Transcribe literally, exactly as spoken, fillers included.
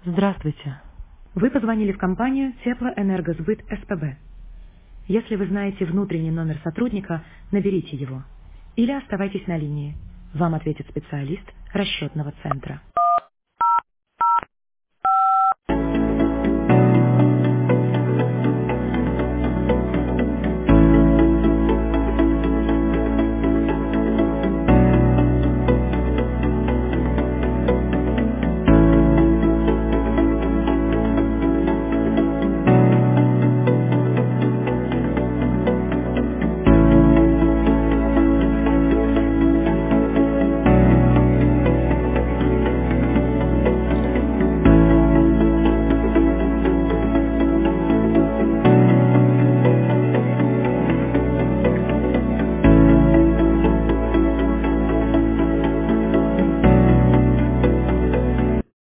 Здравствуйте. Вы позвонили в компанию Теплоэнергосбыт СПБ. Если вы знаете внутренний номер сотрудника, наберите его. Или оставайтесь на линии. Вам ответит специалист расчетного центра.